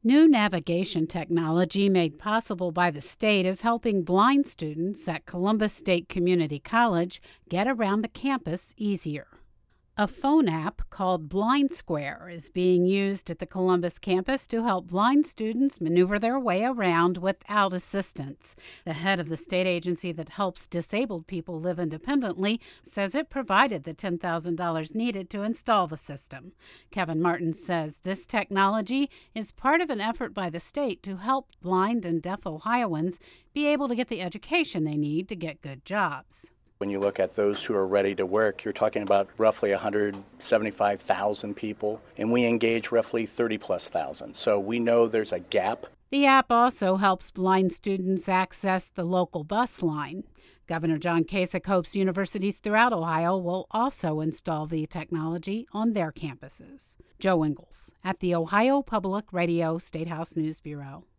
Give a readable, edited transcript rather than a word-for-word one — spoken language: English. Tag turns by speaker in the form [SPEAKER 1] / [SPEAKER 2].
[SPEAKER 1] New navigation technology made possible by the state is helping blind students at Columbus State Community College get around the campus easier. A phone app called Blind Square is being used at the Columbus campus to help blind students maneuver their way around without assistance. The head of the state agency that helps disabled people live independently says it provided the $10,000 needed to install the system. Kevin Martin says this technology is part of an effort by the state to help blind and deaf Ohioans be able to get the education they need to get good jobs.
[SPEAKER 2] When you look at those who are ready to work, you're talking about roughly 175,000 people, and we engage roughly 30-plus thousand. So we know there's a gap.
[SPEAKER 1] The app also helps blind students access the local bus line. Governor John Kasich hopes universities throughout Ohio will also install the technology on their campuses. Joe Ingles at the Ohio Public Radio State House News Bureau.